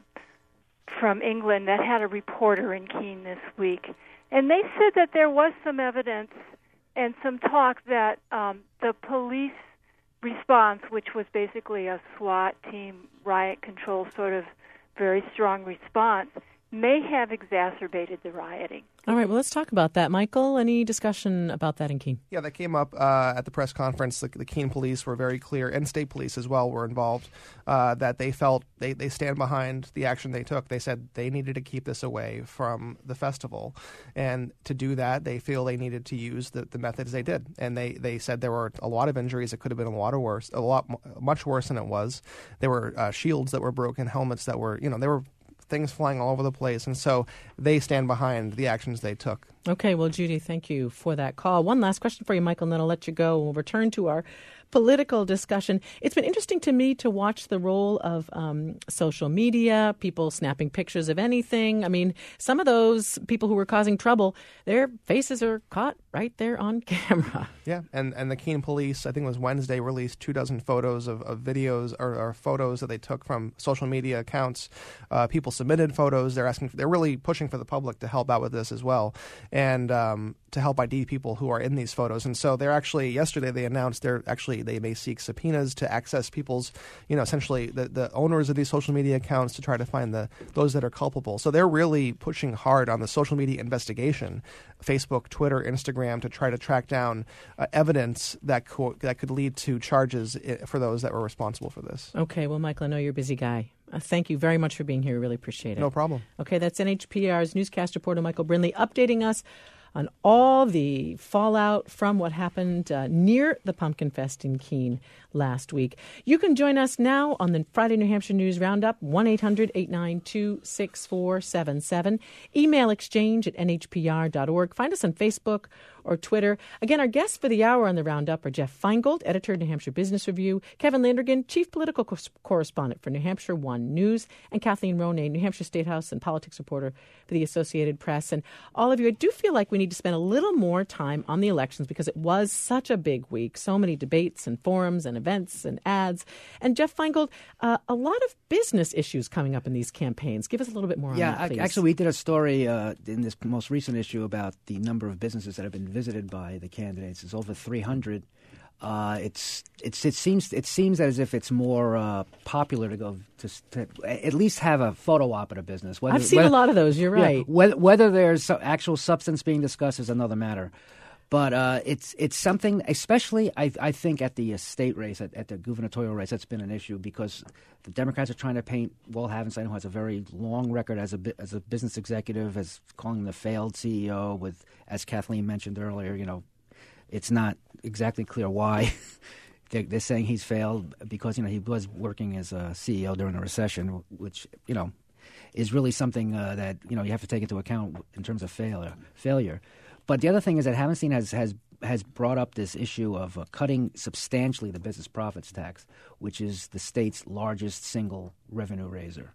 from England that had a reporter in Keene this week, and they said that there was some evidence and some talk that um, the police response, which was basically a SWAT team riot control sort of very strong response, may have exacerbated the rioting. All right, well, let's talk about that. Michael, any discussion about that in Keene? Yeah, that came up uh, at the press conference. The, the Keene police were very clear, and state police as well were involved, uh, that they felt they, they stand behind the action they took. They said they needed to keep this away from the festival. And to do that, they feel they needed to use the, the methods they did. And they, they said there were a lot of injuries. It could have been a lot of worse, a lot much worse than it was. There were uh, shields that were broken, helmets that were, you know, they were things flying all over the place. And so they stand behind the actions they took. Okay, well, Judy, thank you for that call. One last question for you, Michael, and then I'll let you go. We'll return to our political discussion. It's been interesting to me to watch the role of um, social media, people snapping pictures of anything. I mean, some of those people who were causing trouble, their faces are caught right there on camera. Yeah, and, and the Keene police, I think it was Wednesday, released two dozen photos of, of videos or, or photos that they took from social media accounts. Uh, people submitted photos. They're asking, they're really pushing for the public to help out with this as well, and um, to help I D people who are in these photos. And so they're actually, yesterday they announced they're actually, they may seek subpoenas to access people's, you know, essentially the, the owners of these social media accounts to try to find the those that are culpable. So they're really pushing hard on the social media investigation, Facebook, Twitter, Instagram, to try to track down uh, evidence that co- that could lead to charges I- for those that were responsible for this. Okay, well, Michael, I know you're a busy guy. Uh, thank you very much for being here. We really appreciate it. No problem. Okay, that's N H P R's newscast reporter Michael Brindley updating us on all the fallout from what happened uh, near the Pumpkin Fest in Keene last week. You can join us now on the Friday New Hampshire News Roundup, one eight hundred eight nine two six four seven seven. Email exchange at n h p r dot org. Find us on Facebook or Twitter. Again, our guests for the hour on the Roundup are Jeff Feingold, editor of New Hampshire Business Review, Kevin Landrigan, chief political co- correspondent for New Hampshire One News, and Kathleen Ronay, New Hampshire State House and politics reporter for the Associated Press. And all of you, I do feel like we need to spend a little more time on the elections because it was such a big week. So many debates and forums and events and ads. And Jeff Feingold, uh, a lot of business issues coming up in these campaigns. Give us a little bit more on yeah, that, please. Yeah, actually, we did a story uh, in this most recent issue about the number of businesses that have been visited by the candidates. It's over three hundred. Uh, it's it's it seems it seems as if it's more uh, popular to go to, to at least have a photo op at a business. Whether, I've seen whether, a lot of those. You're right. Yeah, whether, whether there's actual substance being discussed is another matter. But uh, it's it's something, especially I, I think at the state race, at, at the gubernatorial race, that's been an issue because the Democrats are trying to paint Walt Havenstein, who has a very long record as a as a business executive, as calling him the failed C E O. With, as Kathleen mentioned earlier, you know, it's not exactly clear why they're, they're saying he's failed because you know he was working as a C E O during a recession, which you know is really something uh, that you know you have to take into account in terms of failure. Failure. But the other thing is that Havenstein has has, has brought up this issue of uh, cutting substantially the business profits tax, which is the state's largest single revenue raiser.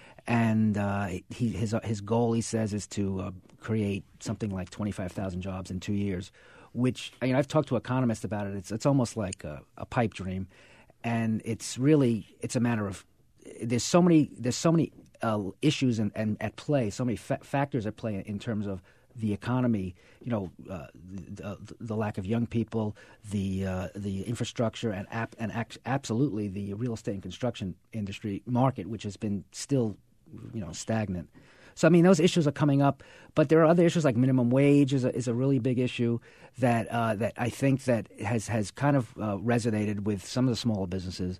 And uh, he, his his goal, he says, is to uh, create something like twenty-five thousand jobs in two years, which I mean, I've talked to economists about it. It's it's almost like a, a pipe dream, and it's really it's a matter of there's so many there's so many uh, issues and and at play, so many fa- factors at play in terms of the economy, you know, uh, the, the lack of young people, the uh, the infrastructure, and ap- and ac- absolutely the real estate and construction industry market, which has been still, you know, stagnant. So I mean, those issues are coming up, but there are other issues like minimum wage is a, is a really big issue that uh, that I think that has has kind of uh, resonated with some of the smaller businesses.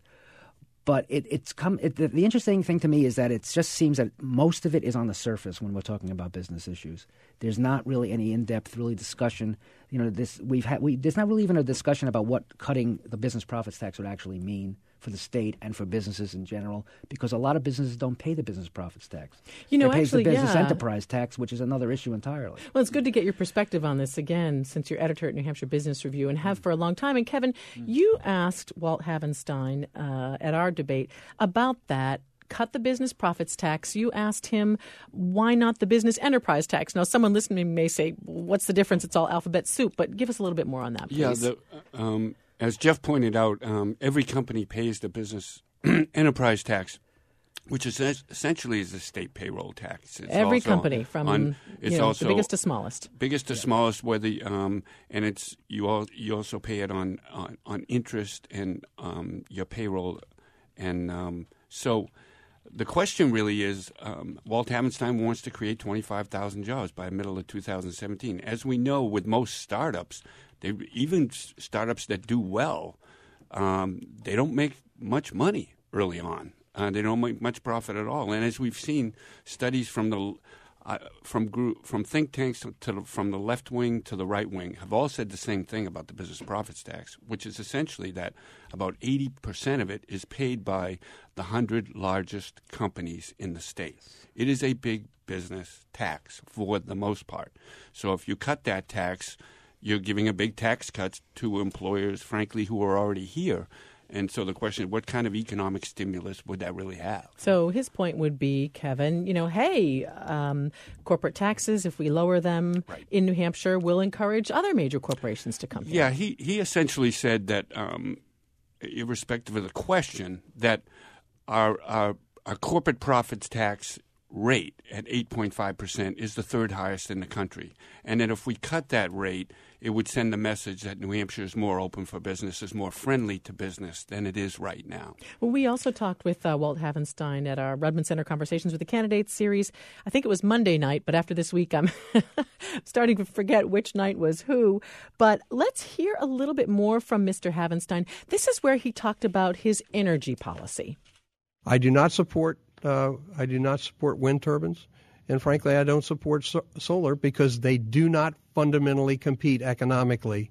But it, it's come. It, the, the interesting thing to me is that it just seems that most of it is on the surface when we're talking about business issues. There's not really any in-depth, really discussion. You know, this we've had. We, there's not really even a discussion about what cutting the business profits tax would actually mean for the state and for businesses in general, because a lot of businesses don't pay the business profits tax. You know, they pay actually, the business yeah. enterprise tax, which is another issue entirely. Well, it's good to get your perspective on this again, since you're editor at New Hampshire Business Review and have for a long time. And Kevin, mm. you asked Walt Havenstein uh, at our debate about that. Cut the business profits tax. You asked him, why not the business enterprise tax? Now, someone listening may say, what's the difference? It's all alphabet soup. But give us a little bit more on that, please. Yeah, the, um, as Jeff pointed out, um, every company pays the business enterprise tax, which is essentially is the state payroll tax. It's every company from on, it's you know, also the biggest to smallest. Biggest to yeah. smallest, whether um, and it's you all you also pay it on on, on interest and um, your payroll, and um, so. The question really is, um, Walt Havenstein wants to create twenty-five thousand jobs by the middle of two thousand seventeen. As we know, with most startups, they, even startups that do well, um, they don't make much money early on. Uh, they don't make much profit at all. And as we've seen, studies from the uh, from group, from think tanks to, to the, from the left wing to the right wing have all said the same thing about the business profits tax, which is essentially that about eighty percent of it is paid by the one hundred largest companies in the state. It is a big business tax for the most part. So if you cut that tax, you're giving a big tax cut to employers, frankly, who are already here. And so the question is, what kind of economic stimulus would that really have? So his point would be, Kevin, you know, hey, um, corporate taxes, if we lower them right. in New Hampshire, will encourage other major corporations to come here. Yeah, he, he essentially said that, um, irrespective of the question, that our, our, our corporate profits tax rate at eight point five percent is the third highest in the country. And that if we cut that rate, it would send the message that New Hampshire is more open for business, is more friendly to business than it is right now. Well, we also talked with uh, Walt Havenstein at our Rudman Center Conversations with the Candidates series. I think it was Monday night, but after this week, I'm starting to forget which night was who. But let's hear a little bit more from Mister Havenstein. This is where he talked about his energy policy. I do not support Uh, I do not support wind turbines, and frankly, I don't support so- solar because they do not fundamentally compete economically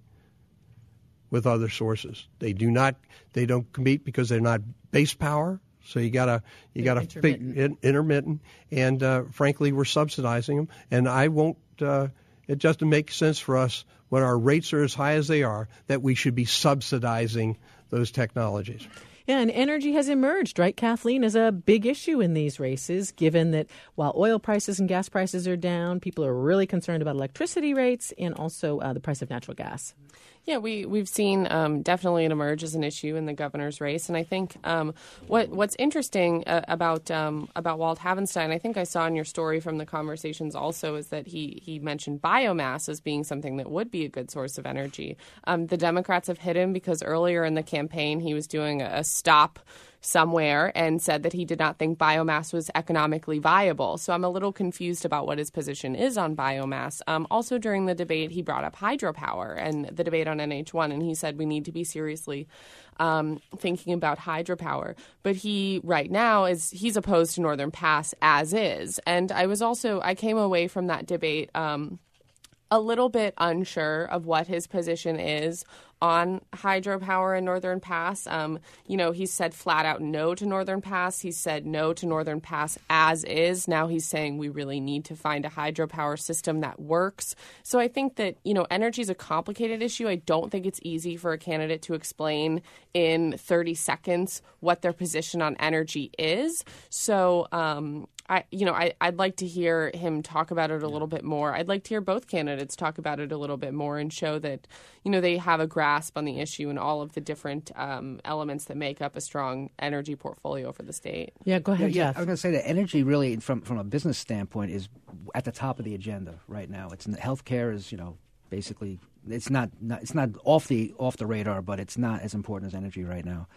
with other sources. They do not. They don't compete because they're not base power. So you gotta you gotta intermittent. Fig- in, intermittent, and uh, frankly, we're subsidizing them. And I won't. Uh, it doesn't make sense for us when our rates are as high as they are that we should be subsidizing those technologies. Yeah, and energy has emerged, right, Kathleen, as a big issue in these races, given that while oil prices and gas prices are down, people are really concerned about electricity rates and also uh, the price of natural gas. Yeah, we, we've seen um, definitely it emerge as an issue in the governor's race. And I think um, what what's interesting uh, about um, about Walt Havenstein, I think I saw in your story from the conversations also, is that he, he mentioned biomass as being something that would be a good source of energy. Um, the Democrats have hit him because earlier in the campaign he was doing a, a stop somewhere and said that he did not think biomass was economically viable. So I'm a little confused about what his position is on biomass. Um, also during the debate, he brought up hydropower and the debate on N H one, and he said we need to be seriously um, thinking about hydropower. But he right now is he's opposed to Northern Pass as is. And I was also I came away from that debate um, a little bit unsure of what his position is on hydropower in Northern Pass. Um, you know, he said flat out no to Northern Pass. He said no to Northern Pass as is. Now he's saying we really need to find a hydropower system that works. So I think that, you know, energy is a complicated issue. I don't think it's easy for a candidate to explain in thirty seconds what their position on energy is. So, um, I, you know, I, I'd like to hear him talk about it a little bit more. I'd like to hear both candidates talk about it a little bit more and show that, you know, they have a grasp on the issue and all of the different um, elements that make up a strong energy portfolio for the state. Yeah, go ahead, yeah, yeah. Jeff. I was going to say that energy really, from from a business standpoint, is at the top of the agenda right now. It's healthcare is, you know, basically it's not, not it's not off the off the radar, but it's not as important as energy right now.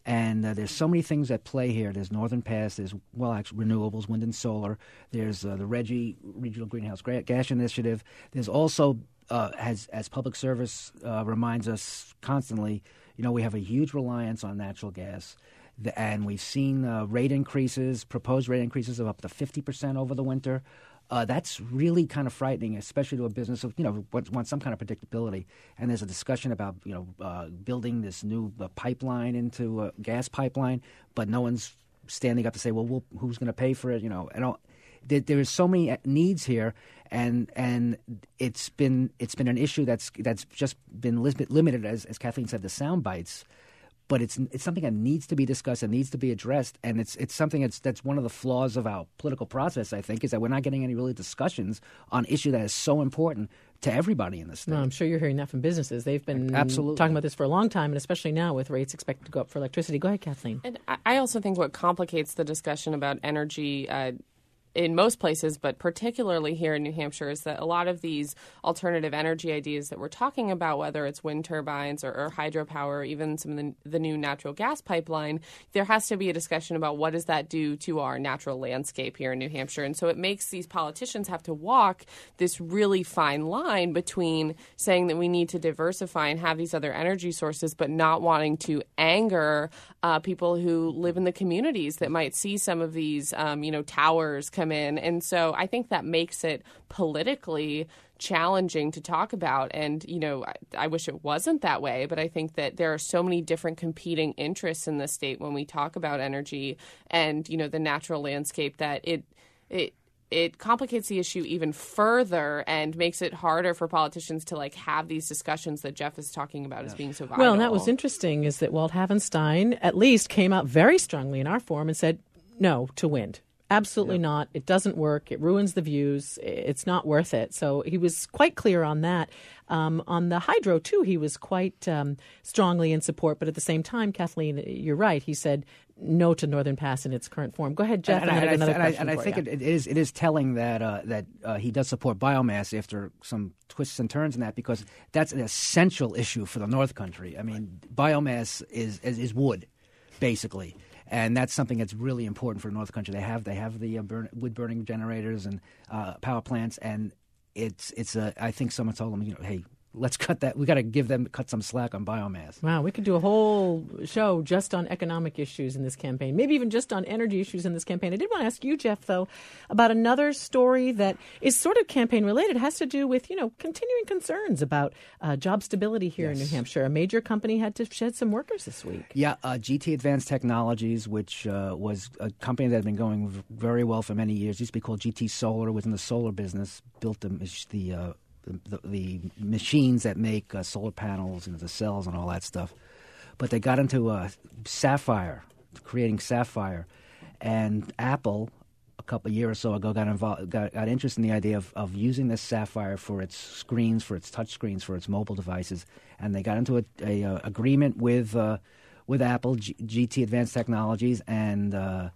And uh, there's so many things at play here. There's Northern Pass. There's, well, actually, renewables, wind and solar. There's uh, the RGGI, Regional Greenhouse Gas Initiative. There's also, uh, as, as public service uh, reminds us constantly, you know, we have a huge reliance on natural gas. The, and we've seen uh, rate increases, proposed rate increases of up to fifty percent over the winter. Uh, that's really kind of frightening, especially to a business of, you know, wants, wants some kind of predictability. And there's a discussion about, you know, uh, building this new uh, pipeline into a gas pipeline, but no one's standing up to say, well, we'll who's going to pay for it? You know, and all, there, there's so many needs here, and and it's been it's been an issue that's that's just been limited, as as Kathleen said, the sound bites. But it's it's something that needs to be discussed and needs to be addressed, and it's it's something that's that's one of the flaws of our political process, I think, is that we're not getting any really discussions on an issue that is so important to everybody in the state. No, I'm sure you're hearing that from businesses. They've been Absolutely. talking about this for a long time, and especially now with rates expected to go up for electricity. Go ahead, Kathleen. And I also think what complicates the discussion about energy uh, in most places, but particularly here in New Hampshire, is that a lot of these alternative energy ideas that we're talking about, whether it's wind turbines or, or hydropower, or even some of the, the new natural gas pipeline, there has to be a discussion about what does that do to our natural landscape here in New Hampshire. And so it makes these politicians have to walk this really fine line between saying that we need to diversify and have these other energy sources, but not wanting to anger uh, people who live in the communities that might see some of these, um, you know, towers come in. And so I think that makes it politically challenging to talk about. And, you know, I, I wish it wasn't that way, but I think that there are so many different competing interests in the state when we talk about energy and, you know, the natural landscape that it it it complicates the issue even further and makes it harder for politicians to, like, have these discussions that Jeff is talking about as being so vital. Well, and that was interesting is that Walt Havenstein at least came out very strongly in our forum and said no to wind. Absolutely yeah. not. It doesn't work. It ruins the views. It's not worth it. So he was quite clear on that. Um, on the hydro, too, he was quite um, strongly in support. But at the same time, Kathleen, you're right. He said no to Northern Pass in its current form. Go ahead, Jeff. And, and, and, and, I, another and, I, question and I for think you. it, it is it is telling that uh, that uh, he does support biomass after some twists and turns in that, because that's an essential issue for the North Country. I mean, biomass is is, is wood, basically. And that's something that's really important for the North Country. They have they have the uh, burn, wood burning generators and uh, power plants, and it's it's a. I think someone told them, you know, hey, let's cut that. We got to give them cut some slack on biomass. Wow, we could do a whole show just on economic issues in this campaign, maybe even just on energy issues in this campaign. I did want to ask you, Jeff, though, about another story that is sort of campaign related. It has to do with, you know, continuing concerns about uh, job stability here yes. in New Hampshire. A major company had to shed some workers this week. Yeah, uh, G T Advanced Technologies, which uh, was a company that had been going v- very well for many years. It used to be called G T Solar, was in the solar business, built the the uh, The, the machines that make uh, solar panels and the cells and all that stuff. But they got into uh, Sapphire, creating Sapphire. And Apple, a couple of years or so ago, got involved, got, got interested in the idea of, of using this Sapphire for its screens, for its touch screens, for its mobile devices. And they got into a, a, a agreement with uh, with Apple, G- GT Advanced Technologies, and uh,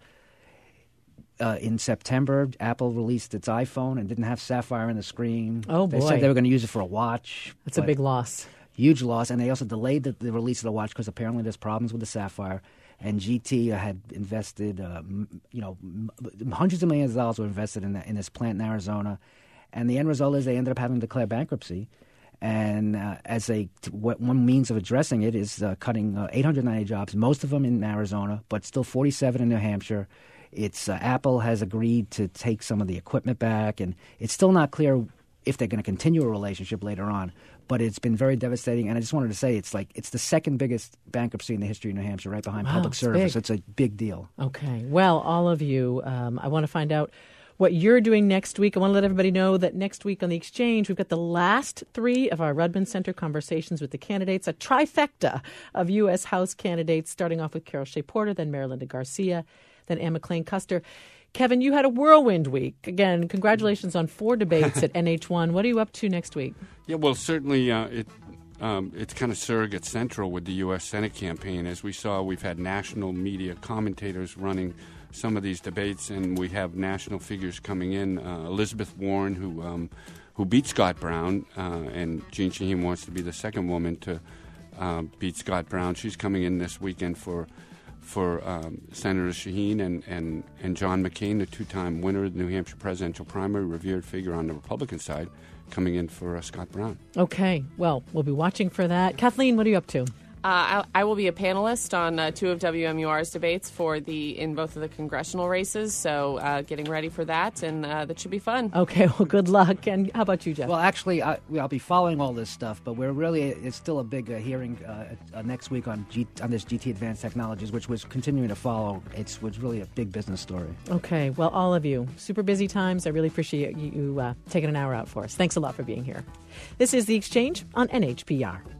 Uh, in September, Apple released its iPhone and didn't have Sapphire in the screen. Oh, boy. They said they were going to use it for a watch. That's a big loss. Huge loss. And they also delayed the, the release of the watch because apparently there's problems with the Sapphire. And G T had invested, uh, m- you know, m- hundreds of millions of dollars were invested in, the, in this plant in Arizona. And the end result is they ended up having to declare bankruptcy. And uh, as a t- what, one means of addressing it is uh, cutting uh, eight hundred ninety jobs, most of them in Arizona, but still forty-seven in New Hampshire. It's uh, Apple has agreed to take some of the equipment back, and it's still not clear if they're going to continue a relationship later on. But it's been very devastating, and I just wanted to say it's like it's the second biggest bankruptcy in the history of New Hampshire, right behind wow, public it's service. big. It's a big deal. Okay. Well, all of you, um, I want to find out what you're doing next week. I want to let everybody know that next week on The Exchange, we've got the last three of our Rudman Center conversations with the candidates, a trifecta of U S House candidates, starting off with Carol Shea Porter, then Marilinda Garcia, then Anne McLean Custer. Kevin, you had a whirlwind week. Again, congratulations on four debates at N H one. What are you up to next week? Yeah, well, certainly uh, it um, it's kind of surrogate central with the U S Senate campaign. As we saw, we've had national media commentators running some of these debates, and we have national figures coming in. Uh, Elizabeth Warren, who um, who beat Scott Brown, uh, and Jeanne Shaheen wants to be the second woman to uh, beat Scott Brown. She's coming in this weekend for for um, Senator Shaheen and, and, and John McCain, the two-time winner of the New Hampshire presidential primary, revered figure on the Republican side, coming in for uh, Scott Brown. Okay, well, we'll be watching for that. Kathleen, what are you up to? Uh, I, I will be a panelist on uh, two of W M U R's debates for the in both of the congressional races, so uh, getting ready for that, and uh, that should be fun. Okay, well, good luck. And how about you, Jeff? Well, actually, I, I'll be following all this stuff, but we're really it's still a big uh, hearing uh, uh, next week on G, on this G T Advanced Technologies, which was continuing to follow. It's was really a big business story. Okay, well, all of you, super busy times. I really appreciate you uh, taking an hour out for us. Thanks a lot for being here. This is The Exchange on N H P R.